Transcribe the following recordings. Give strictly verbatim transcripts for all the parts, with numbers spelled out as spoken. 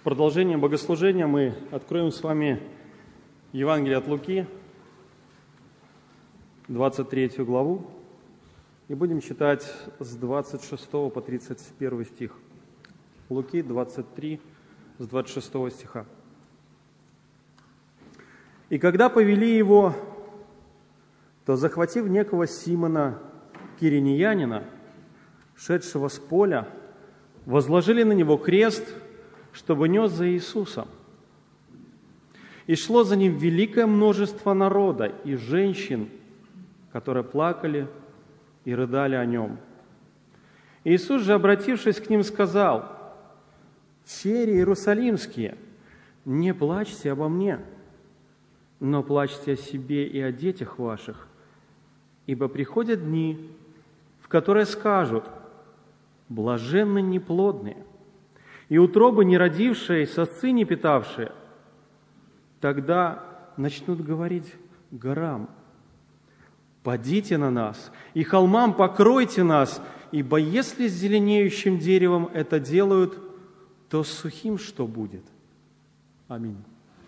продолжение богослужения мы откроем с вами Евангелие от Луки, двадцать третью главу, и будем читать с двадцать шестого по тридцать первый стих. Луки двадцать три, с двадцать шестого стиха. «И когда повели его, то, захватив некого Симона Киринеянина, шедшего с поля, возложили на него крест, чтобы нес за Иисусом. И шло за ним великое множество народа и женщин, которые плакали и рыдали о нем. Иисус же, обратившись к ним, сказал: «Черри иерусалимские, не плачьте обо мне, но плачьте о себе и о детях ваших, ибо приходят дни, в которые скажут: блаженны неплодные, и утробы не родившие, и сосцы не питавшие. Тогда начнут говорить горам: падите на нас, и холмам покройте нас, ибо если с зеленеющим деревом это делают, то с сухим что будет?» Аминь.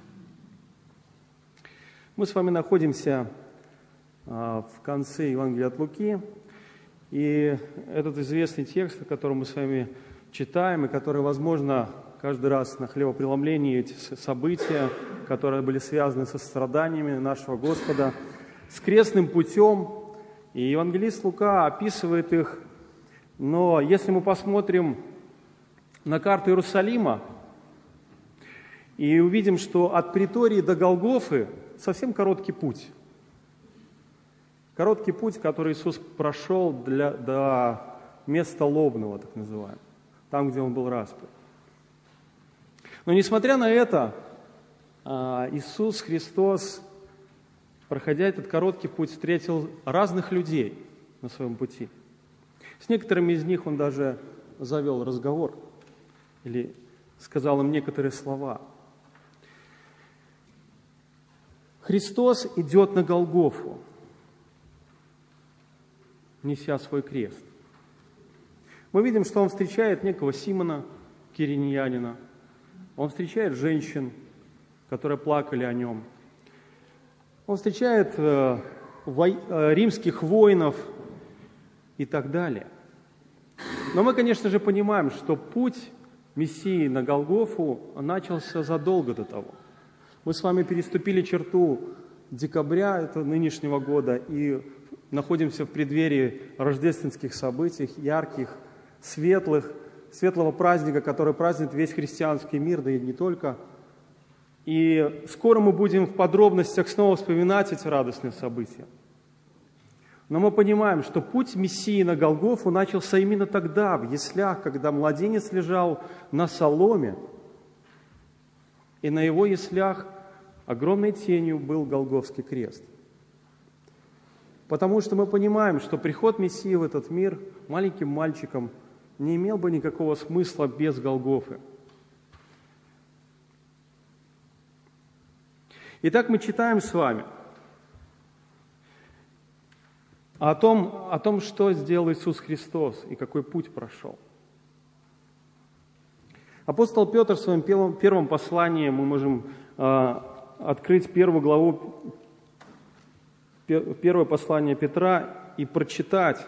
Мы с вами находимся в конце Евангелия от Луки, и этот известный текст, который мы с вами читаем, и который, возможно, каждый раз на хлебопреломлении, эти события, которые были связаны со страданиями нашего Господа, с крестным путем, и евангелист Лука описывает их. Но если мы посмотрим на карту Иерусалима и увидим, что от Претории до Голгофы совсем короткий путь. Короткий путь, который Иисус прошел для, до места лобного, так называемого, там, где Он был распят. Но несмотря на это, Иисус Христос, проходя этот короткий путь, встретил разных людей на своем пути. С некоторыми из них Он даже завел разговор или сказал им некоторые слова. Христос идет на Голгофу, неся свой крест. Мы видим, что Он встречает некого Симона Киринеянина, Он встречает женщин, которые плакали о Нем, Он встречает э, вой, э, римских воинов и так далее. Но мы, конечно же, понимаем, что путь Мессии на Голгофу начался задолго до того. Мы с вами переступили черту декабря этого нынешнего года и находимся в преддверии рождественских событий, ярких, светлых, светлого праздника, который празднует весь христианский мир, да и не только. И скоро мы будем в подробностях снова вспоминать эти радостные события. Но мы понимаем, что путь Мессии на Голгофу начался именно тогда, в яслях, когда младенец лежал на соломе, и на его яслях огромной тенью был Голгофский крест. Потому что мы понимаем, что приход Мессии в этот мир маленьким мальчиком не имел бы никакого смысла без Голгофы. Итак, мы читаем с вами о том, о том, что сделал Иисус Христос и какой путь прошел. Апостол Петр в своем первом, первом послании, мы можем э, открыть первую главу, первое послание Петра и прочитать.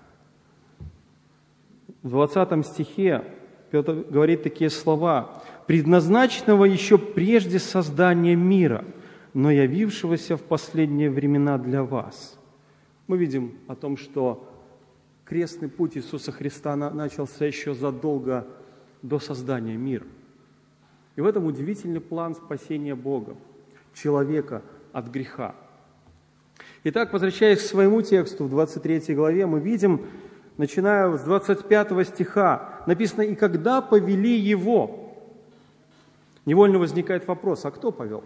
В двадцатом стихе Петр говорит такие слова: «Предназначенного еще прежде создания мира, но явившегося в последние времена для вас». Мы видим о том, что крестный путь Иисуса Христа начался еще задолго до создания мира. И в этом удивительный план спасения Бога, человека от греха. Итак, возвращаясь к своему тексту в двадцать третьей главе, мы видим, начиная с двадцать пятого стиха, написано: «И когда повели его», невольно возникает вопрос: а кто повел?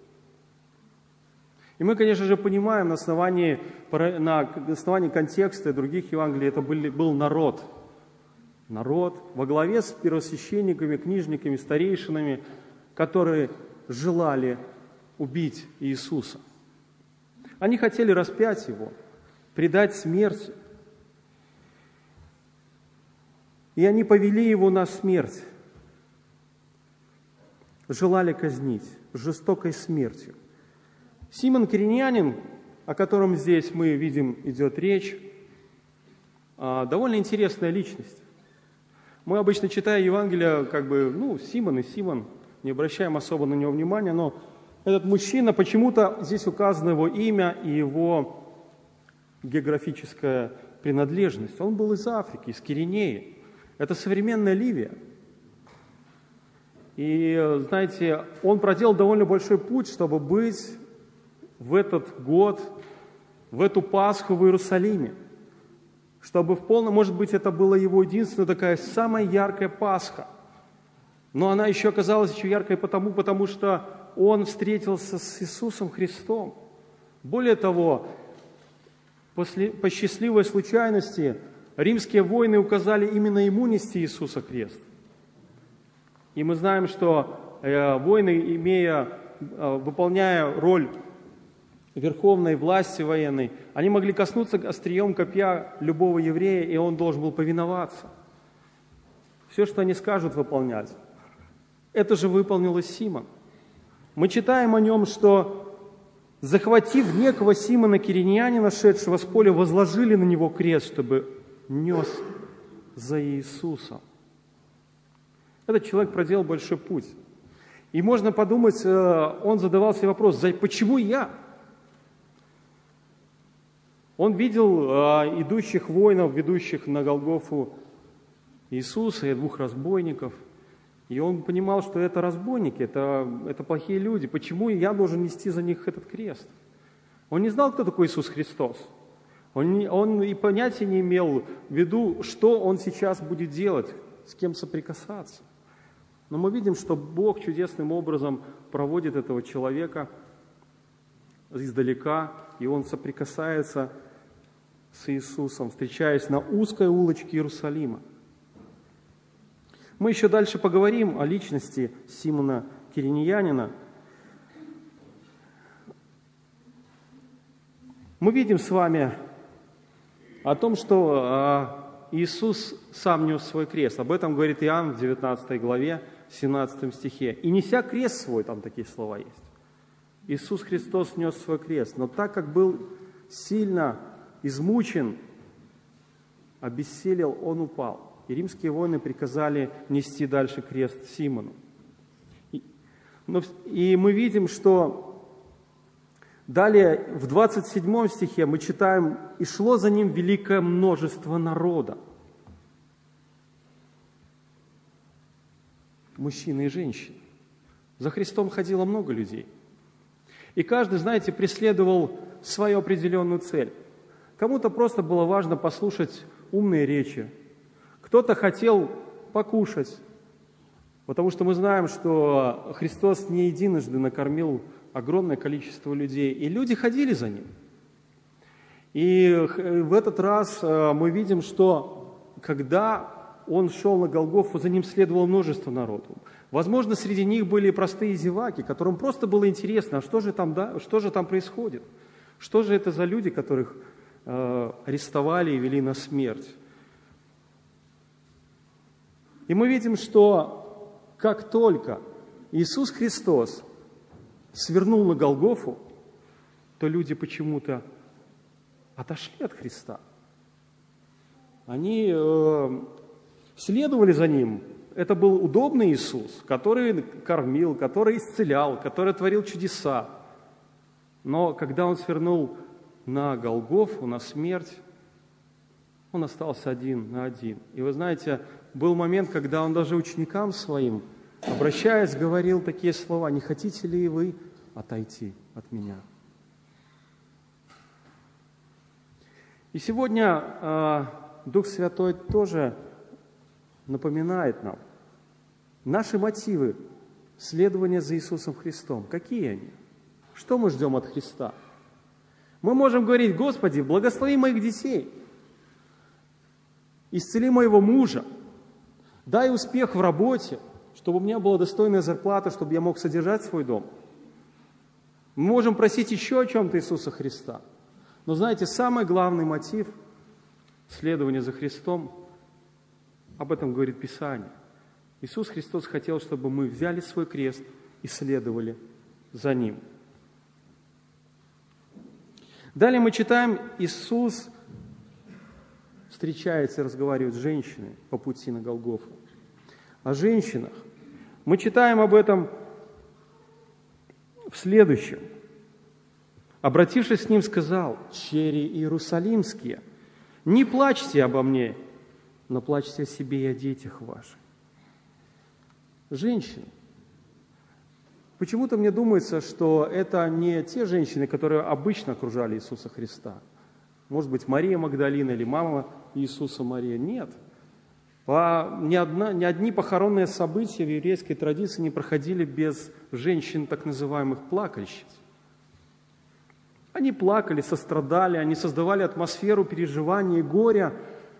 И мы, конечно же, понимаем на основании, на основании контекста и других Евангелий, это был, был народ. Народ во главе с первосвященниками, книжниками, старейшинами, которые желали убить Иисуса. Они хотели распять Его, предать смерти. И они повели Его на смерть. желали казнить жестокой смертью. Симон Кириньянин, о котором здесь мы видим идет речь, довольно интересная личность. Мы обычно, читая Евангелие, как бы, ну, Симон и Симон, не обращаем особо на него внимания, но этот мужчина, почему-то здесь указано его имя и его географическая принадлежность. Он был из Африки, из Киринеи. Это современная Ливия. И, знаете, он проделал довольно большой путь, чтобы быть в этот год, в эту Пасху в Иерусалиме. Чтобы в полном, может быть, это была его единственная такая самая яркая Пасха. Но она еще оказалась еще яркой потому, потому что он встретился с Иисусом Христом. Более того, после, по счастливой случайности римские воины указали именно ему нести Иисуса крест. И мы знаем, что э, воины, имея, э, выполняя роль верховной власти военной, они могли коснуться острием копья любого еврея, и он должен был повиноваться. Все, что они скажут, выполнять. Это же выполнил и Симон. Мы читаем о нем, что, захватив некого Симона Кириньянина, шедшего с поля, возложили на него крест, чтобы нес за Иисусом. Этот человек проделал большой путь. И можно подумать, он задавал себе вопрос, почему я? Он видел идущих воинов, ведущих на Голгофу Иисуса и двух разбойников. И он понимал, что это разбойники, это, это плохие люди. Почему я должен нести за них этот крест? Он не знал, кто такой Иисус Христос. Он, не, он и понятия не имел в виду, что он сейчас будет делать, с кем соприкасаться. Но мы видим, что Бог чудесным образом проводит этого человека издалека, и он соприкасается с Иисусом, встречаясь на узкой улочке Иерусалима. Мы еще дальше поговорим о личности Симона Кириньянина. Мы видим с вами о том, что Иисус сам нес свой крест. Об этом говорит Иоанн в девятнадцатой главе, семнадцатом стихе. «И неся крест свой», там такие слова есть. Иисус Христос нес свой крест, но так как был сильно измучен, обессилел, он упал. И римские воины приказали нести дальше крест Симону. И, но, и мы видим, что далее в двадцать седьмом стихе мы читаем: «И шло за ним великое множество народа». Мужчины и женщины. За Христом ходило много людей. И каждый, знаете, преследовал свою определенную цель. Кому-то просто было важно послушать умные речи. Кто-то хотел покушать, потому что мы знаем, что Христос не единожды накормил огромное количество людей, и люди ходили за Ним. И в этот раз мы видим, что когда Он шел на Голгофу, за Ним следовало множество народу. Возможно, среди них были простые зеваки, которым просто было интересно, а что же там, да, что же там происходит? Что же это за люди, которых э, арестовали и вели на смерть? И мы видим, что как только Иисус Христос свернул на Голгофу, то люди почему-то отошли от Христа. Они э, следовали за Ним. Это был удобный Иисус, который кормил, который исцелял, который творил чудеса. Но когда Он свернул на Голгофу, на смерть, Он остался один на один. И вы знаете, был момент, когда Он даже ученикам Своим, обращаясь, говорил такие слова: «Не хотите ли вы отойти от Меня?» И сегодня э, Дух Святой тоже напоминает нам наши мотивы следования за Иисусом Христом. Какие они? Что мы ждем от Христа? Мы можем говорить: «Господи, благослови моих детей, исцели моего мужа, дай успех в работе, чтобы у меня была достойная зарплата, чтобы я мог содержать свой дом». Мы можем просить еще о чем-то Иисуса Христа. Но знаете, самый главный мотив следования за Христом, об этом говорит Писание. Иисус Христос хотел, чтобы мы взяли свой крест и следовали за Ним. Далее мы читаем, Иисус встречается и разговаривает с женщиной по пути на Голгофу. О женщинах. Мы читаем об этом в следующем. Обратившись к ним, сказал: «Чери иерусалимские, не плачьте обо мне, но плачьте о себе и о детях ваших». Женщины. Почему-то мне думается, что это не те женщины, которые обычно окружали Иисуса Христа. Может быть, Мария Магдалина или мама Иисуса Мария. Нет. По, ни, одна, ни одни похоронные события в еврейской традиции не проходили без женщин, так называемых плакальщиц. Они плакали, сострадали, они создавали атмосферу переживания и горя.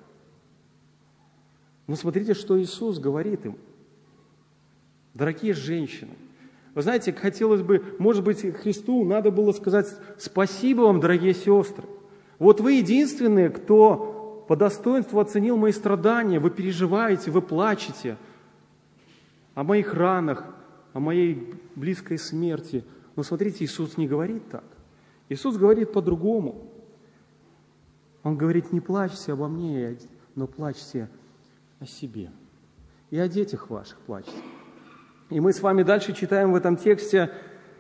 Но смотрите, что Иисус говорит им. Дорогие женщины, вы знаете, хотелось бы, может быть, Христу надо было сказать: спасибо вам, дорогие сестры. Вот вы единственные, кто по достоинству оценил мои страдания, вы переживаете, вы плачете о моих ранах, о моей близкой смерти. Но смотрите, Иисус не говорит так. Иисус говорит по-другому. Он говорит: не плачьте обо мне, но плачьте о себе. И о детях ваших плачьте. И мы с вами дальше читаем в этом тексте: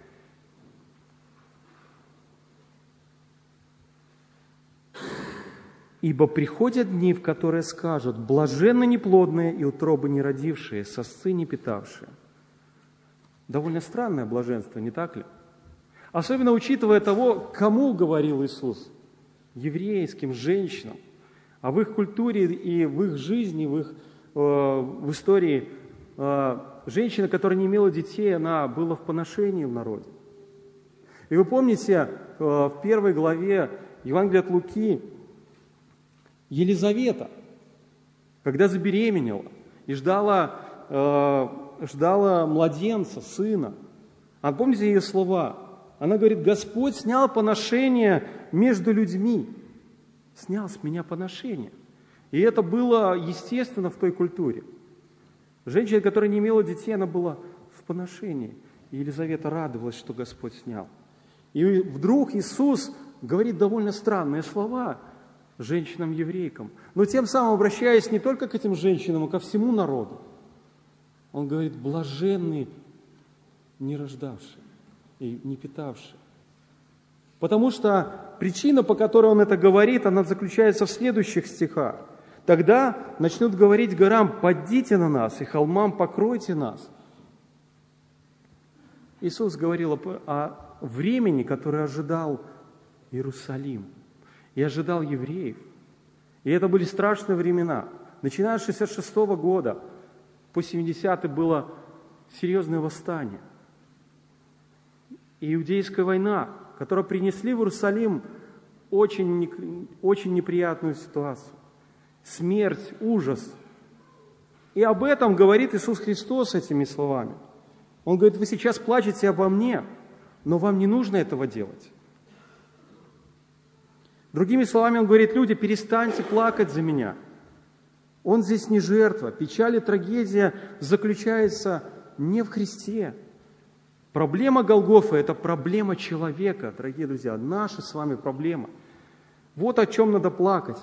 «Ибо приходят дни, в которые скажут: блаженны неплодные и утробы не родившие, сосцы не питавшие». Довольно странное блаженство, не так ли? Особенно учитывая того, кому говорил Иисус: еврейским женщинам. А в их культуре и в их жизни, в их э, в истории э, женщина, которая не имела детей, она была в поношении в народе. И вы помните, э, в первой главе Евангелия от Луки Елизавета, когда забеременела и ждала, э, ждала младенца, сына, а помните ее слова? Она говорит: Господь снял поношение между людьми. Снял с меня поношение. И это было естественно в той культуре. Женщина, которая не имела детей, она была в поношении. И Елизавета радовалась, что Господь снял. И вдруг Иисус говорит довольно странные слова женщинам-еврейкам, но тем самым обращаясь не только к этим женщинам, а ко всему народу. Он говорит: блаженны не рождавшие и не питавшие. Потому что причина, по которой он это говорит, она заключается в следующих стихах. «Тогда начнут говорить горам: падите на нас, и холмам: покройте нас». Иисус говорил о времени, которое ожидал Иерусалим и ожидал евреев. И это были страшные времена. Начиная с шестьдесят шестого года по семидесятый было серьезное восстание. И Иудейская война, которые принесли в Иерусалим очень, очень неприятную ситуацию. Смерть, ужас. И об этом говорит Иисус Христос этими словами. Он говорит: вы сейчас плачете обо мне, но вам не нужно этого делать. Другими словами, он говорит: люди, перестаньте плакать за меня. Он здесь не жертва. Печаль и трагедия заключается не в Христе. Проблема Голгофы – это проблема человека, дорогие друзья, наша с вами проблема. Вот о чем надо плакать.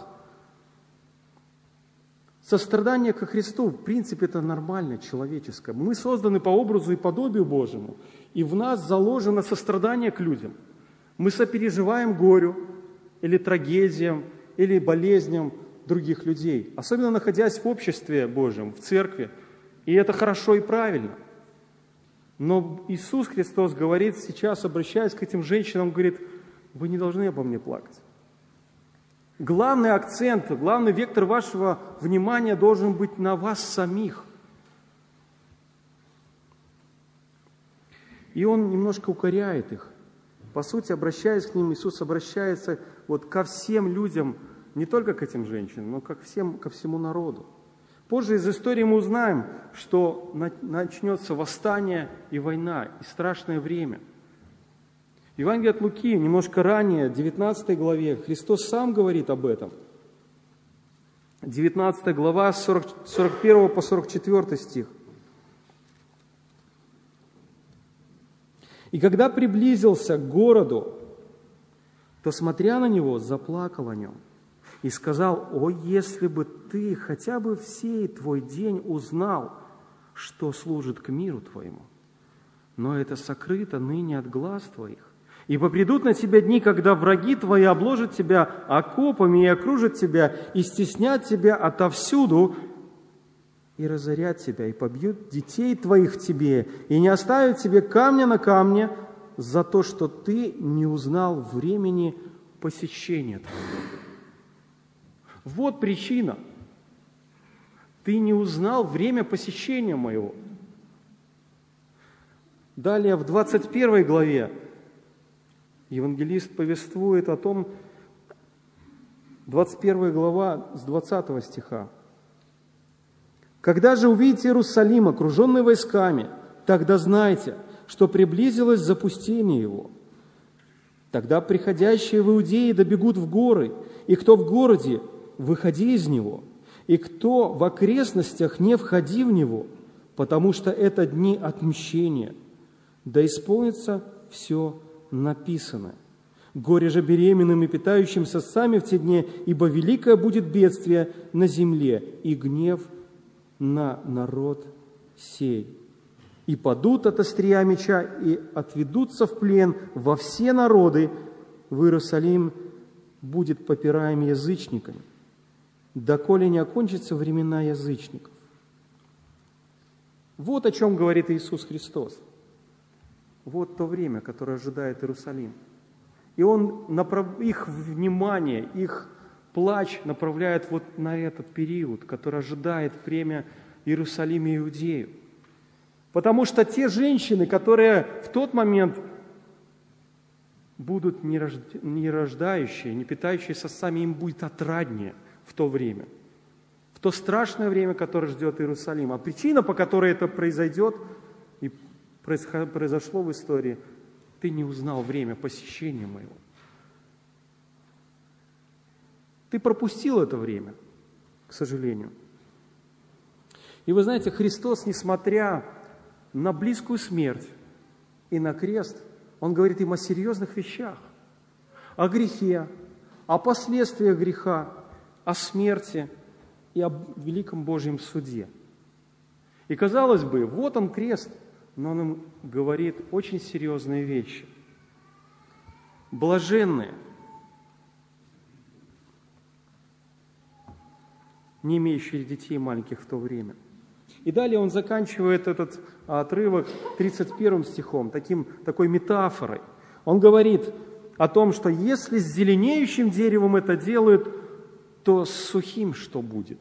Сострадание ко Христу, в принципе, это нормально, человеческое. Мы созданы по образу и подобию Божьему, и в нас заложено сострадание к людям. Мы сопереживаем горю или трагедиям, или болезням других людей, особенно находясь в обществе Божьем, в церкви. И это хорошо и правильно. Но Иисус Христос говорит сейчас, обращаясь к этим женщинам, говорит: вы не должны обо мне плакать. Главный акцент, главный вектор вашего внимания должен быть на вас самих. И Он немножко укоряет их. По сути, обращаясь к ним, Иисус обращается вот ко всем людям, не только к этим женщинам, но ко, всем, ко всему народу. Позже из истории мы узнаем, что начнется восстание и война, и страшное время. В Евангелии от Луки, немножко ранее, в девятнадцатой главе, Христос сам говорит об этом. девятнадцатая глава, с сорок первого по сорок четвёртый стих. И когда приблизился к городу, то, смотря на него, заплакал о нем и сказал: «О, если бы ты хотя бы в сей твой день узнал, что служит к миру твоему! Но это сокрыто ныне от глаз твоих. Ибо придут на тебя дни, когда враги твои обложат тебя окопами и окружат тебя, и стеснят тебя отовсюду, и разорят тебя, и побьют детей твоих в тебе, и не оставят тебе камня на камне за то, что ты не узнал времени посещения твоего». Вот причина. Ты не узнал время посещения моего. Далее в двадцать первой главе евангелист повествует о том, двадцать первая глава с двадцатого стиха. «Когда же увидите Иерусалим, окруженный войсками, тогда знайте, что приблизилось запустение его. Тогда приходящие в Иудеи добегут в горы, и кто в городе, выходи из него, и кто в окрестностях, не входи в него, потому что это дни отмщения. Да исполнится все написанное. Горе же беременным и питающимся сами в те дни, ибо великое будет бедствие на земле и гнев на народ сей. И падут от острия меча, и отведутся в плен во все народы. В Иерусалим будет попираем язычниками, доколе не окончатся времена язычников». Вот о чем говорит Иисус Христос. Вот то время, которое ожидает Иерусалим. И Он направ... их внимание, их плач направляет вот на этот период, который ожидает время Иерусалима и Иудею. Потому что те женщины, которые в тот момент будут не рождающие, не питающиеся сами, им будет отраднее в то время, в то страшное время, которое ждет Иерусалим. А причина, по которой это произойдет и произошло в истории: ты не узнал время посещения моего. Ты пропустил это время, к сожалению. И вы знаете, Христос, несмотря на близкую смерть и на крест, Он говорит им о серьезных вещах, о грехе, о последствиях греха, о смерти и о великом Божьем суде. И казалось бы, вот он крест, но Он им говорит очень серьезные вещи. Блаженные, не имеющие детей маленьких в то время. И далее он заканчивает этот отрывок тридцать первым стихом, таким, такой метафорой. Он говорит о том, что если с зеленеющим деревом это делают, то с сухим что будет?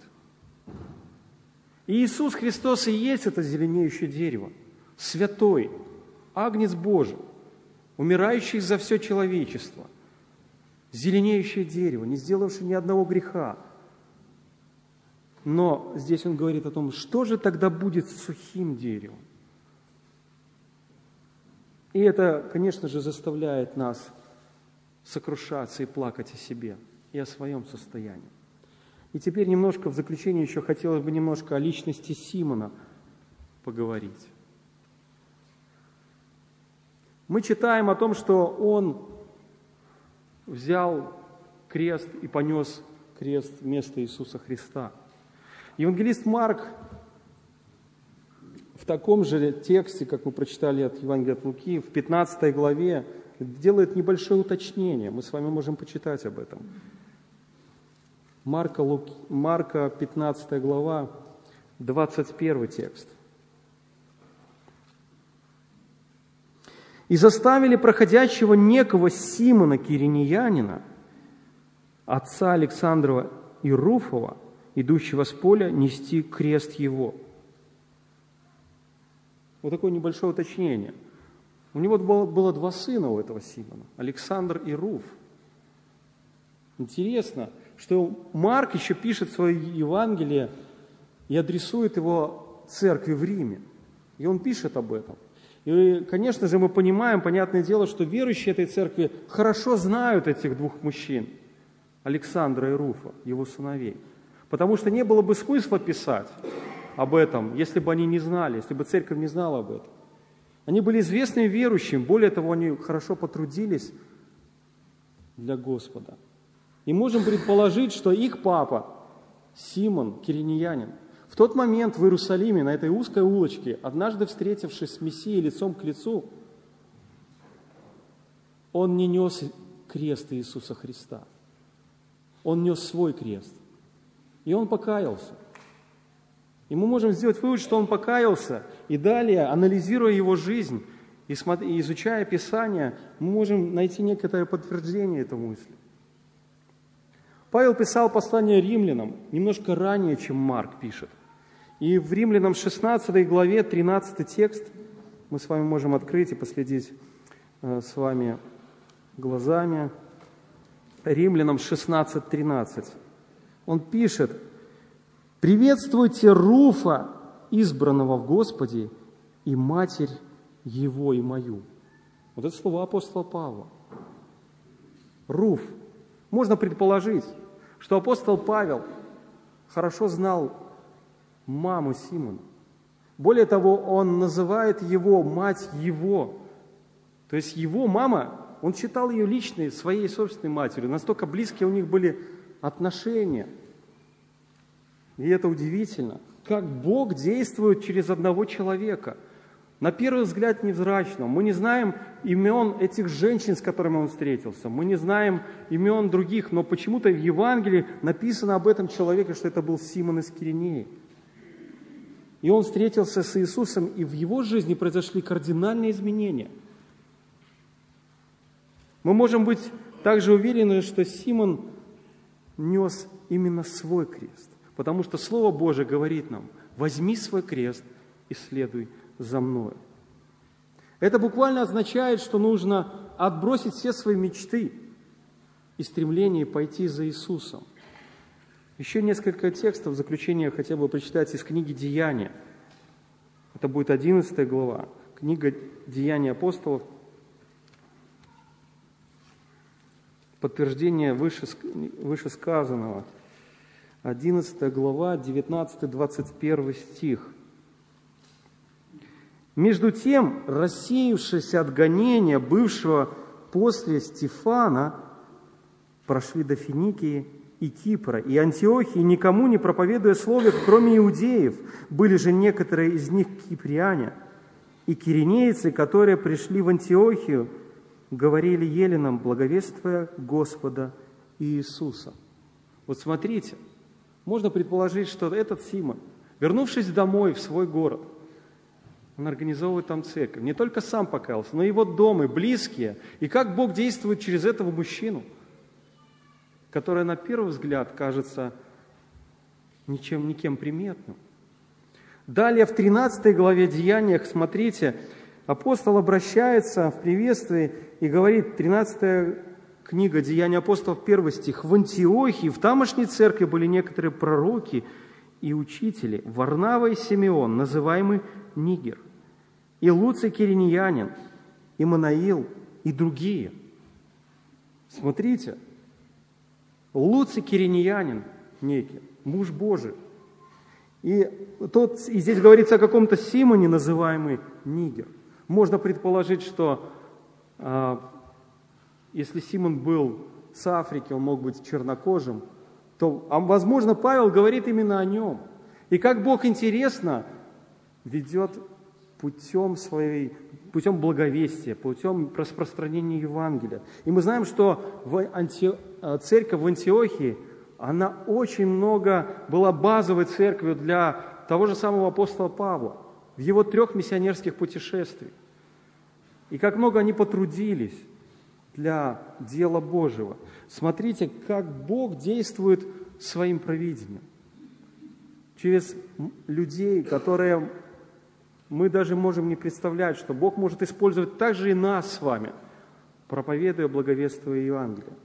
И Иисус Христос и есть это зеленеющее дерево, святой, агнец Божий, умирающий за все человечество, зеленеющее дерево, не сделавшее ни одного греха. Но здесь он говорит о том, что же тогда будет с сухим деревом. И это, конечно же, заставляет нас сокрушаться и плакать о себе и о своем состоянии. И теперь немножко в заключение еще хотелось бы немножко о личности Симона поговорить. Мы читаем о том, что он взял крест и понес крест вместо Иисуса Христа. Евангелист Марк в таком же тексте, как мы прочитали от Евангелия от Луки, в пятнадцатой главе, делает небольшое уточнение. Мы с вами можем почитать об этом. Марка, Луки, Марка пятнадцатая глава, двадцать первый текст. «И заставили проходящего некого Симона Киринеянина, отца Александрова и Руфова, идущего с поля, нести крест его». Вот такое небольшое уточнение. У него было, было два сына у этого Симона, Александр и Руф. Интересно, что Марк еще пишет свое Евангелие и адресует его церкви в Риме. И он пишет об этом. И, конечно же, мы понимаем, понятное дело, что верующие этой церкви хорошо знают этих двух мужчин, Александра и Руфа, его сыновей. Потому что не было бы смысла писать об этом, если бы они не знали, если бы церковь не знала об этом. Они были известными верующими, более того, они хорошо потрудились для Господа. И можем предположить, что их папа, Симон, киринеянин, в тот момент в Иерусалиме, на этой узкой улочке, однажды встретившись с Мессией лицом к лицу, он не нес крест Иисуса Христа. Он нес свой крест. И он покаялся. И мы можем сделать вывод, что он покаялся, и далее, анализируя его жизнь и изучая Писание, мы можем найти некоторое подтверждение этой мысли. Павел писал послание римлянам немножко ранее, чем Марк пишет. И в Римлянам шестнадцатой главе, тринадцатый текст, мы с вами можем открыть и последить э, с вами глазами. Римлянам шестнадцать тринадцать. Он пишет: «Приветствуйте Руфа, избранного в Господе, и матерь его и мою». Вот это слова апостола Павла. Руф. Можно предположить, что апостол Павел хорошо знал маму Симона. Более того, он называет его мать его. То есть его мама, он считал ее личной, своей собственной матерью. Настолько близкие у них были отношения. И это удивительно, как Бог действует через одного человека. На первый взгляд невзрачного. Мы не знаем имен этих женщин, с которыми он встретился. Мы не знаем имен других, но почему-то в Евангелии написано об этом человеке, что это был Симон из Киринеи. И он встретился с Иисусом, и в его жизни произошли кардинальные изменения. Мы можем быть также уверены, что Симон нес именно свой крест. Потому что Слово Божие говорит нам: возьми свой крест и следуй за мною. Это буквально означает, что нужно отбросить все свои мечты и стремления пойти за Иисусом. Еще несколько текстов в заключение хотя бы прочитать из книги «Деяния». Это будет одиннадцатая глава, книга «Деяния апостолов». Подтверждение вышесказанного. одиннадцатая глава, девятнадцатый двадцать первый стих. «Между тем, рассеявшись от гонения, бывшего после Стефана, прошли до Финикии и Кипра, и Антиохии, никому не проповедуя слове, кроме иудеев. Были же некоторые из них киприане, и киринейцы, которые пришли в Антиохию, говорили еленам, благовествуя Господа Иисуса». Вот смотрите, можно предположить, что этот Симон, вернувшись домой в свой город, он организовывает там церковь. Не только сам покаялся, но и его дом, и близкие. И как Бог действует через этого мужчину, который на первый взгляд кажется ничем, никем приметным. Далее в тринадцатой главе Деяниях, смотрите, апостол обращается в приветствии и говорит, тринадцатая книга Деяния апостолов, первый стих: «В Антиохии, в тамошней церкви были некоторые пророки и учители, Варнава и Симеон, называемый Нигер, и Луций Киринеянин, и Манаил, и другие». Смотрите, Луций Киринеянин некий, муж Божий. И, тот, и здесь говорится о каком-то Симоне, называемый Нигер. Можно предположить, что э, если Симон был с Африки, он мог быть чернокожим, то, а, возможно, Павел говорит именно о нем. И как Бог интересно ведет путем своей, путем благовестия, путем распространения Евангелия. И мы знаем, что в Анти... церковь в Антиохии, она очень много была базовой церковью для того же самого апостола Павла в его трех миссионерских путешествиях. И как много они потрудились для дела Божьего. Смотрите, как Бог действует своим провидением. Через людей, которые мы даже можем не представлять, что Бог может использовать также и нас с вами, проповедуя, благовествуя Евангелие.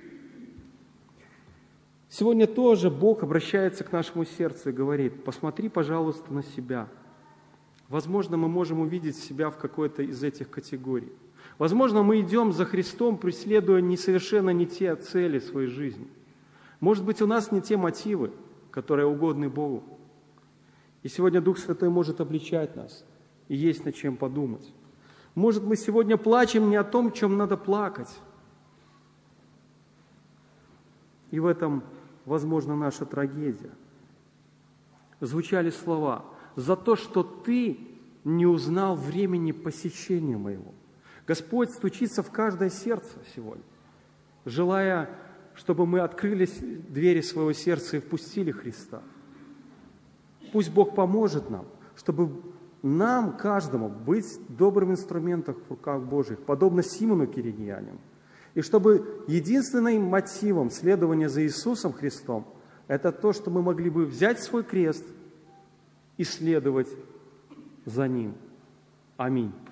Сегодня тоже Бог обращается к нашему сердцу и говорит: посмотри, пожалуйста, на себя. Возможно, мы можем увидеть себя в какой-то из этих категорий. Возможно, мы идем за Христом, преследуя не совершенно не те цели своей жизни. Может быть, у нас не те мотивы, которые угодны Богу. И сегодня Дух Святой может обличать нас, и есть над чем подумать. Может, мы сегодня плачем не о том, чем надо плакать. И в этом, возможно, наша трагедия. Звучали слова: «За то, что ты не узнал времени посещения моего». Господь стучится в каждое сердце сегодня, желая, чтобы мы открыли двери своего сердца и впустили Христа. Пусть Бог поможет нам, чтобы нам, каждому, быть добрым инструментом в руках Божьих, подобно Симону Кириньянину. И чтобы единственным мотивом следования за Иисусом Христом это то, что мы могли бы взять свой крест и следовать за Ним. Аминь.